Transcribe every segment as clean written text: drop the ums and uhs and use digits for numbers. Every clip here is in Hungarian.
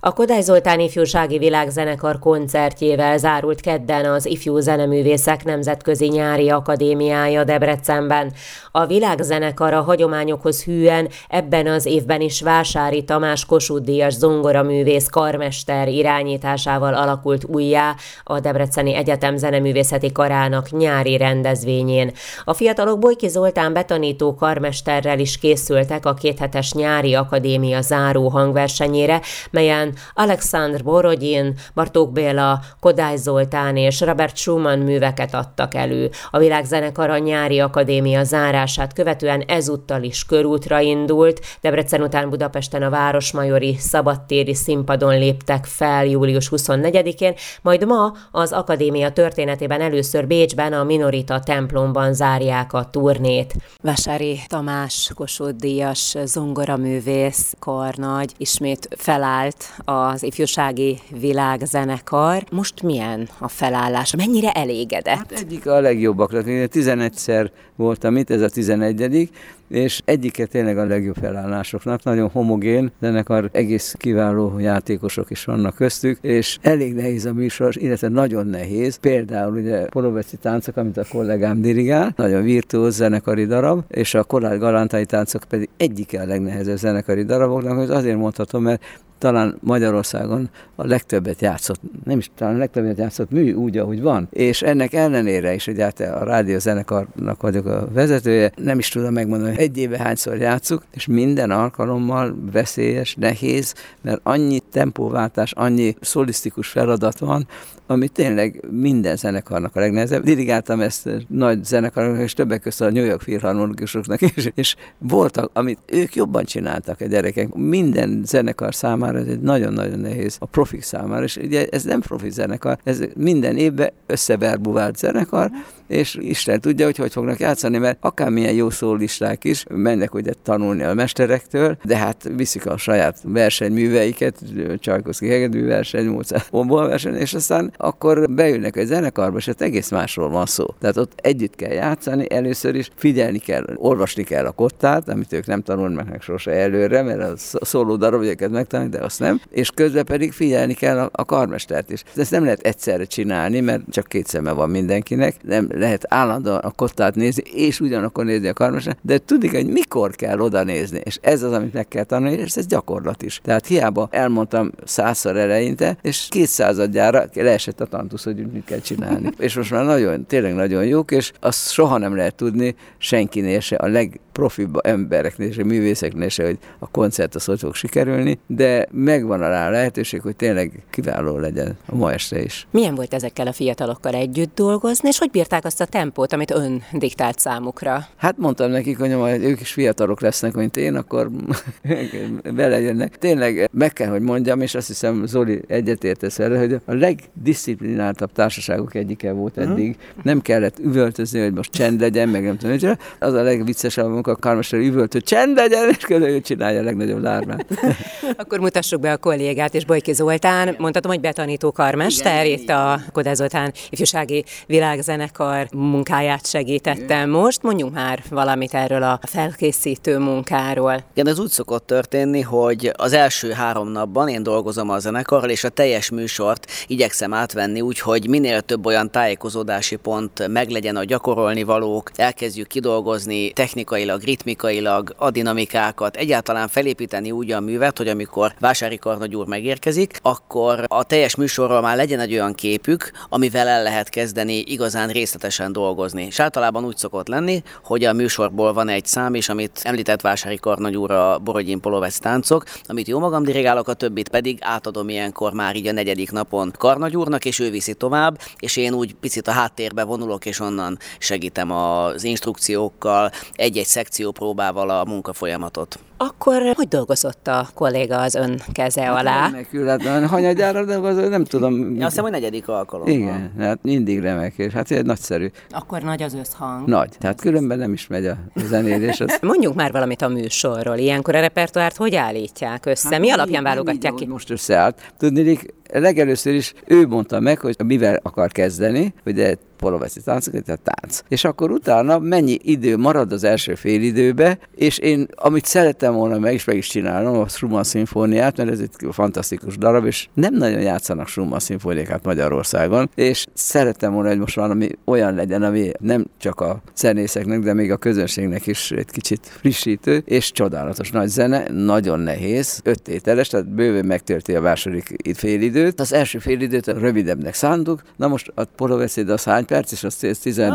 A Kodály Zoltán Ifjúsági Világzenekar koncertjével zárult kedden az Ifjú Zeneművészek Nemzetközi Nyári Akadémiája Debrecenben. A világzenekar a hagyományokhoz hűen ebben az évben is Vásári Tamás Kossuth-díjas zongoraművész karmester irányításával alakult újjá a Debreceni Egyetem Zeneművészeti Karának nyári rendezvényén. A fiatalok Bojki Zoltán betanító karmesterrel is készültek a kéthetes nyári akadémia záró hangversenyére, melyen Alexandr Borodin, Bartók Béla, Kodály Zoltán és Robert Schumann műveket adtak elő. A világzenekar a nyári akadémia zárását követően ezúttal is körútra indult. Debrecen után Budapesten a Városmajori szabadtéri színpadon léptek fel július 24-én, majd ma az akadémia történetében először Bécsben a Minorita templomban zárják a turnét. Vásári Tamás Kossuth-díjas zongoraművész karnagy ismét felállt az Ifjúsági Világzenekar. Most milyen a felállás? Mennyire elégedett? Hát egyik a legjobbakra. 11-szer voltam itt, ez a 11. és egyike tényleg a legjobb felállásoknak. Nagyon homogén zenekar, egész kiváló játékosok is vannak köztük, és elég nehéz a műsor, illetve nagyon nehéz. Például ugye Polovetszi táncok, amit a kollégám dirigál, nagyon virtuóz zenekari darab, és a Kodály galántai táncok pedig egyike a legnehezebb zenekari daraboknak, hogy azért mondhatom, mert talán Magyarországon a legtöbbet játszott, nem is talán a legtöbbet játszott mű úgy, ahogy van. És ennek ellenére is, hogy hát a rádiózenekarnak vagyok a vezetője, nem is tudom megmondani, hogy egy éve hányszor játszuk, és minden alkalommal veszélyes, nehéz, mert annyi tempóváltás, annyi szolisztikus feladat van, ami tényleg minden zenekarnak a legnehezebb. Dirigáltam ezt nagy zenekarnak, és többek között a New York filharmonikusoknak is, és voltak, amit ők jobban csináltak a gyerekek. Minden zenekar számára ez egy nagyon-nagyon nehéz, a profik számára, és ugye ez nem profi zenekar, ez minden évben összeverbuvált zenekar, és Isten tudja, hogy fognak játszani, mert akármilyen jó szólisták is mennek ugye tanulni a mesterektől, de hát viszik a saját versenyműveiket, Csajkovszky hegedű verseny, Mozart bombol verseny, és aztán akkor beülnek egy zenekarba, és egész másról van szó. Tehát ott együtt kell játszani, először is figyelni kell, olvasni kell a kottát, amit ők nem tanulnak meg sose előre, mert a szóló darabjaikat megtanulni, de azt nem, és közben pedig figyelni kell a karmestert is. Ezt nem lehet egyszerre csinálni, mert csak két szeme van mindenkinek, nem lehet állandóan a kottát nézni, és ugyanakkor nézni a karmestert, de tudni, hogy mikor kell oda nézni, és ez az, amit meg kell tanulni, és ez gyakorlat is. Tehát hiába elmondtam 100-szor eleinte, és 200-adjára leesett a tantusz, hogy mit kell csinálni. És most már nagyon, tényleg nagyon jók, és azt soha nem lehet tudni senkinél se, a legprofibb embereknél se, művészeknél se, hogy a koncert az hogy fog sikerülni, de megvan rá a lehetőség, hogy tényleg kiváló legyen a ma este is. Milyen volt ezekkel a fiatalokkal együtt dolgozni, és hogy bírták azt a tempót, amit ön diktált számukra? Hát mondtam nekik, hogy majd ők is fiatalok lesznek, mint én, akkor belejönnek. Tényleg meg kell, hogy mondjam, és azt hiszem Zoli egyetértesz vele, hogy a legdisziplináltabb társaságok egyike volt eddig. Nem kellett üvöltözni, hogy most csend legyen, meg nem tudom, hogy az a legviccesebb, amikor a karmester üvölt, csend legyen, és közben ő csinálja a legnagyobb lármát. Akkor mutassuk be a kollégát, és Bojki Zoltán, mondhatom, hogy betanító karmester, itt a Kodály Zoltán Ifjúsági Világzenekar munkáját segítettem most. Mondjunk már valamit erről a felkészítő munkáról. Igen, ez úgy szokott történni, hogy az első 3 napban én dolgozom a zenekarral, és a teljes műsort igyekszem átvenni úgy, hogy minél több olyan tájékozódási pont meglegyen, a gyakorolni valók, elkezdjük kidolgozni technikailag, ritmikailag a dinamikákat, egyáltalán felépíteni úgy a művet, hogy amikor Vásári Karnagy úr megérkezik, akkor a teljes műsorról már legyen egy olyan képük, amivel el lehet kezdeni igazán részletesen dolgozni. És általában úgy szokott lenni, hogy a műsorból van egy szám is, amit említett Vásári Karnagy úr, a Borodin Polovetszi táncok, amit jó magam dirigálok, a többit pedig átadom ilyenkor már így a 4. napon Karnagy úrnak, és ő viszi tovább, és én úgy picit a háttérbe vonulok, és onnan segítem az instrukciókkal, egy-egy szekciópróbával a munkafolyamatot. Akkor hogy dolgozott a kolléga az ön keze alá? Remekül, hát hanyadjára dolgozott, nem tudom. Azt hiszem, hogy 4. alkalom. Igen, hát mindig remek, és hát ez nagyszerű. Akkor nagy az összhang. Nagy, tehát különben nem is megy a zenélés. Mondjunk már valamit a műsorról. Ilyenkor a repertoárt hogy állítják össze? Hát mi alapján válogatják ki? Most összeállt. Tudnék, legelőször is ő mondta meg, hogy mivel akar kezdeni, hogy Polovetszi táncok, tehát tánc. És akkor utána mennyi idő marad az első fél időbe, és én, amit szerettem szerettem volna meg is csinálnom a Schumann szimfóniát, mert ez egy fantasztikus darab, és nem nagyon játszanak Schumann szimfóniákat Magyarországon, és szerettem volna, hogy most valami olyan legyen, ami nem csak a zenészeknek, de még a közönségnek is egy kicsit frissítő, és csodálatos nagy zene, nagyon nehéz, 5 tételes, tehát bőven megtölti a második félidőt. Az első félidőt rövidebbnek szántuk, na most a polóbeszéd az hány perc, és az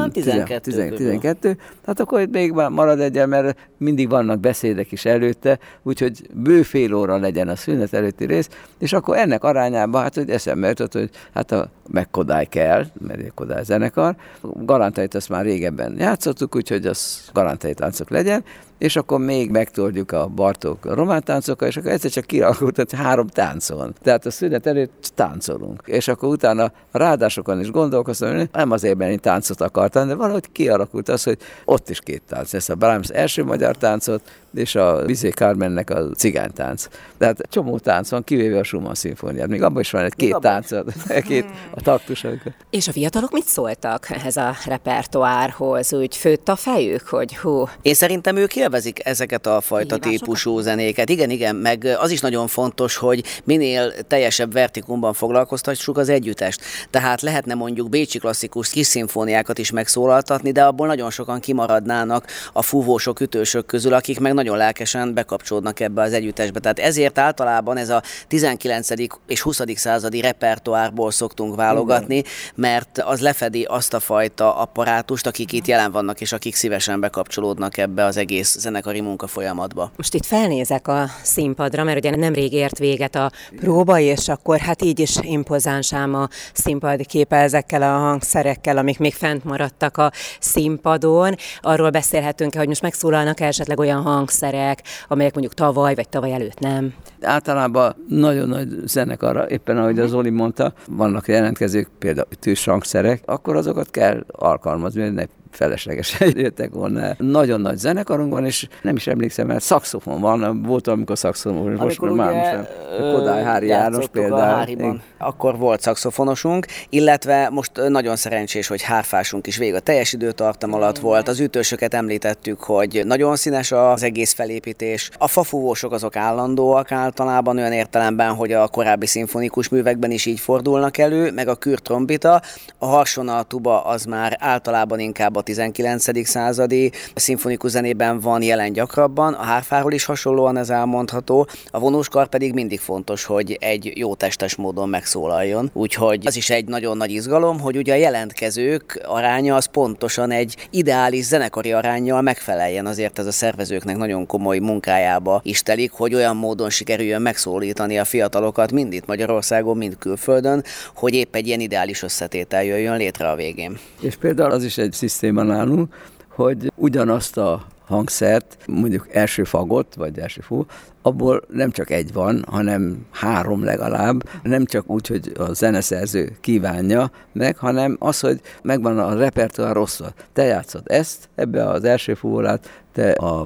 12. Hát akkor itt még marad egyen, mert mindig vannak beszédek is előtte, úgyhogy bő fél óra legyen a szünet előtti rész, és akkor ennek arányában, hát hogy eszembe jutott, hogy hát a Kodály kell, mert egy Kodály zenekar. Galántait azt már régebben játszottuk, úgyhogy az galántai táncok legyen, és akkor még megtoljuk a Bartók román táncokkal, és akkor egyszer csak kialakult, hogy 3 táncon. Tehát a szünet előtt táncolunk. És akkor utána a ráadásokon is gondolkoztam, hogy nem azért, mert én táncot akartam, de valahogy kialakult az, hogy ott is 2 tánc. Ez a Brahms első magyar táncot, és a Bizet Carmennek a cigánytánc. Tehát csomó tánc van, kivéve a Schumann szimfóniát. Még abban is van egy 2 táncot, 2 a taktusok. És a fiatalok mit szóltak ehhez a repertoárhoz? Úgy főtt a fejük, hogy hú. Én szerintem ők élvezik ezeket a fajta típusú zenéket. Igen, meg az is nagyon fontos, hogy minél teljesebb vertikumban foglalkoztassuk az együttest. Tehát lehetne mondjuk bécsi klasszikus kis szimfóniákat is megszólaltatni, de abból nagyon sokan kimaradnának a fúvósok, ütősök közül, akik meg nagyon lelkesen bekapcsolódnak ebbe az együttesbe. Tehát ezért általában ez a 19. és 20. századi repertoárból szoktunk válogatni, mert az lefedi azt a fajta apparátust, akik itt jelen vannak, és akik szívesen bekapcsolódnak ebbe az egész zenekari munkafolyamatba. Most itt felnézek a színpadra, mert ugye nemrég ért véget a próba, és akkor hát így is impozáns ám a színpad képe ezekkel a hangszerekkel, amik még fent maradtak a színpadon. Arról beszélhetünk, hogy most megszólalnak esetleg olyan hangszerek, amelyek mondjuk tavaly vagy tavaly előtt nem. Általában nagyon nagy zenekar, éppen ahogy az Zoli mondta, vannak jelentkezők, például tűzhangszerek, akkor azokat kell alkalmazni, ne feleslegesen jöttek volna. Nagyon nagy zenekarunk van, és nem is emlékszem, mert szaxofon van, volt, amikor szaxofon, most már Kodály Hári János például. Akkor volt szaxofonosunk, illetve most nagyon szerencsés, hogy hárfásunk is végig a teljes időtartam alatt volt. Az ütősöket említettük, hogy nagyon színes az egész felépítés. A fafúvósok azok állandóak általában olyan értelemben, hogy a korábbi szimfonikus művekben is így fordulnak elő, meg a kürtrombita, a harsona, tuba az már általában inkább a 19. századi szimfonikus zenében van jelen gyakrabban, a hárfáról is hasonlóan ez elmondható, a vonóskar pedig mindig fontos, hogy egy jó testes módon megszólaljon. Úgyhogy az is egy nagyon nagy izgalom, hogy ugye a jelentkezők aránya az pontosan egy ideális zenekari aránnyal megfeleljen, azért ez a szervezőknek nagyon komoly munkájába is telik, hogy olyan módon sikerüljön megszólítani a fiatalokat mind itt Magyarországon, mind külföldön, hogy épp egy ilyen ideális összetétel jöjjön létre a végén. És például az is egy szisztéma nálunk, hogy ugyanazt a hangszert, mondjuk első fagot, vagy első fú, abból nem csak egy van, hanem 3 legalább. Nem csak úgy, hogy a zeneszerző kívánja meg, hanem az, hogy megvan a repertoár rosszat. Te játszod ezt, ebbe az első fúvórát, te a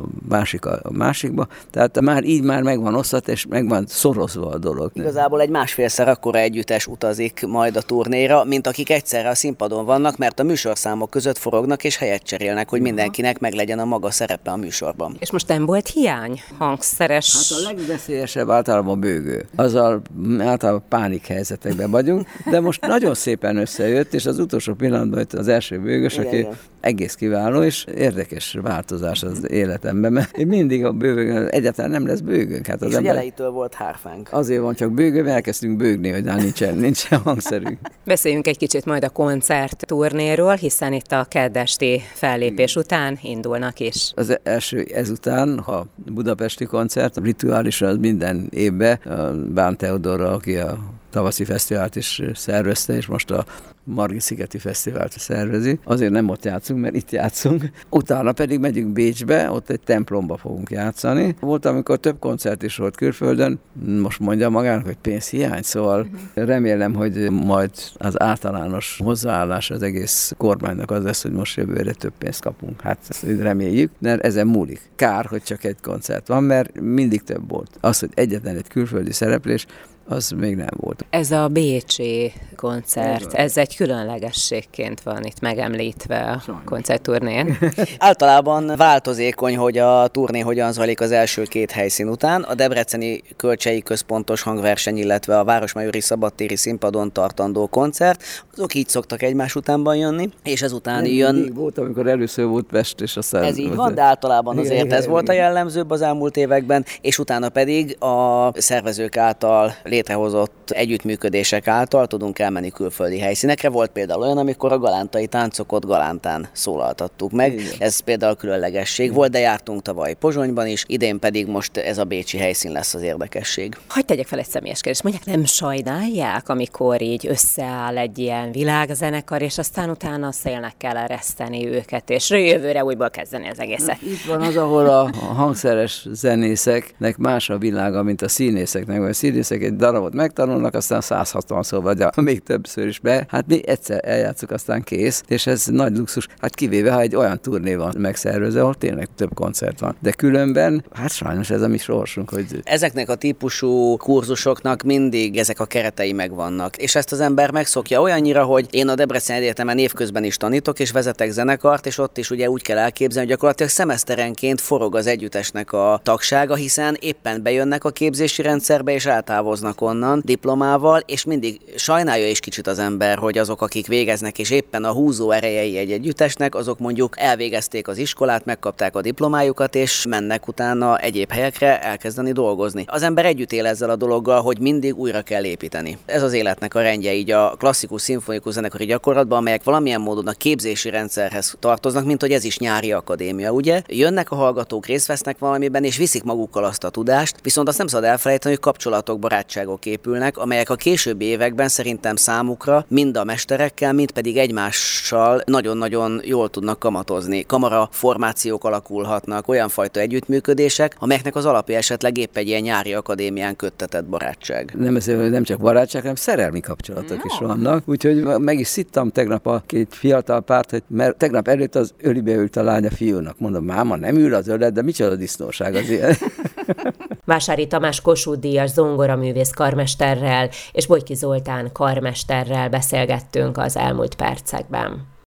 másikba. Tehát már így már megvan osztat, és megvan szorozva a dolog. Igazából egy 1,5-szer akkora együttes utazik majd a turnéra, mint akik egyszerre a színpadon vannak, mert a műsorszámok között forognak és helyet cserélnek, hogy mindenkinek meglegyen a maga szerepe a műsorban. És most nem volt hiány hangszeres? Hát a legveszélyesebb általában a bőgő. Azzal általában pánik helyzetekben vagyunk, de most nagyon szépen összejött, és az utolsó pillanatban jött az első bőgös, aki egész kiváló, és érdekes változás az életemben, mert én mindig a bőgőn, egyáltalán nem lesz bőgőnk. Hát az és elejétől volt hárfánk. Azért van csak bőgő, mert elkezdtünk bőgni, hogy nincsen hangszerünk. Beszéljünk egy kicsit majd a koncertturnéról, hiszen itt a keddesti fellépés után indulnak is. Az első ezután, a budapesti koncert, a rituális az minden évben, a Bán Teodorra, aki a tavaszi fesztivált is szervezte, és most a Margit-szigeti fesztivált szervezi. Azért nem ott játszunk, mert itt játszunk. Utána pedig megyünk Bécsbe, ott egy templomba fogunk játszani. Volt, amikor több koncert is volt külföldön, most mondja magának, hogy pénzhiány, szóval remélem, hogy majd az általános hozzáállás az egész kormánynak az lesz, hogy most jövőre több pénzt kapunk. Hát ezt reméljük, mert ezen múlik. Kár, hogy csak egy koncert van, mert mindig több volt. Az, hogy egyetlen egy külföldi szereplés, az még nem volt. Ez a bécsi koncert, ez egy különlegességként van itt megemlítve a koncertturnén. Általában változékony, hogy a turné hogyan zajlik az első 2 helyszín után. A debreceni Kölcsei Központos Hangverseny, illetve a Városmajori Szabadtéri Színpadon tartandó koncert, azok így szoktak egymás utánban jönni, és ezután jön... Mindig volt, amikor először volt Pest, és aztán... Ez így van, de általában azért ez volt a jellemzőbb az elmúlt években, és utána pedig a szervezők által létrehozott együttműködések által tudunk elmenni külföldi helyszínekre. Volt például olyan, amikor a galántai táncokat Galántán szólaltattuk meg. Igen. Ez például különlegesség volt, de jártunk tavaly Pozsonyban is, idén pedig most ez a bécsi helyszín lesz az érdekesség. Hadd tegyek fel egy személyes kérdést. Mondják, nem sajnálják, amikor így összeáll egy ilyen világzenekar, és aztán utána szélnek kell ereszteni őket, és jövőre újból kezdeni az egészet? Itt van az, ahol a hangszeres zenészeknek más a világa, mint a színészeknek. A színészek egy darabot megtanulnak, aztán 160-szor vagy még többször is be. Hát mi egyszer eljátszuk, aztán kész, és ez nagy luxus. Hát kivéve, ha egy olyan turné van megszervezve, ahol tényleg több koncert van. De különben, hát sajnos ez a mi sorsunk, hogy... Ezeknek a típusú kurzusoknak mindig ezek a keretei megvannak. És ezt az ember megszokja olyannyira, hogy én a Debreceni Egyetemen évközben is tanítok, és vezetek zenekart, és ott is ugye úgy kell elképzelni, hogy gyakorlatilag szemeszterenként forog az együttesnek a tagsága, hiszen éppen bejönnek a képzési rendszerbe, és eltávoznak onnan diplomával, és mindig sajnálja is kicsit az ember, hogy azok, akik végeznek, és éppen a húzó erejei egy együttesnek, azok mondjuk elvégezték az iskolát, megkapták a diplomájukat, és mennek utána egyéb helyekre elkezdeni dolgozni. Az ember együtt él ezzel a dologgal, hogy mindig újra kell építeni. Ez az életnek a rendje így a klasszikus szimfonikus zenekari gyakorlatban, amelyek valamilyen módon a képzési rendszerhez tartoznak, mint hogy ez is nyári akadémia, ugye? Jönnek a hallgatók, részt vesznek valamiben, és viszik magukkal azt a tudást, viszont azt nem szabad elfelejteni, hogy kapcsolatok, barátságok épülnek, amelyek a későbbi években szerintem számukra mind a mesterekkel, mind pedig egymással nagyon-nagyon jól tudnak kamatozni. Kamara formációk alakulhatnak, olyan fajta együttműködések, amelyeknek az alapja esetleg épp egy ilyen nyári akadémián köttetett barátság. Nem csak barátság, hanem szerelmi kapcsolatok is vannak. Úgyhogy meg is szittam tegnap a 2 fiatal párt, hogy mert tegnap előtt az ölibe ült a lánya fiúnak. Mondom, máma, nem ül az ölet, de micsoda disznóság az ilyen. Vásári Tamás Kossuth-díjas zongoraművész karmesterrel és Bolyki Zoltán karmesterrel beszélgettünk az elmúlt percekben.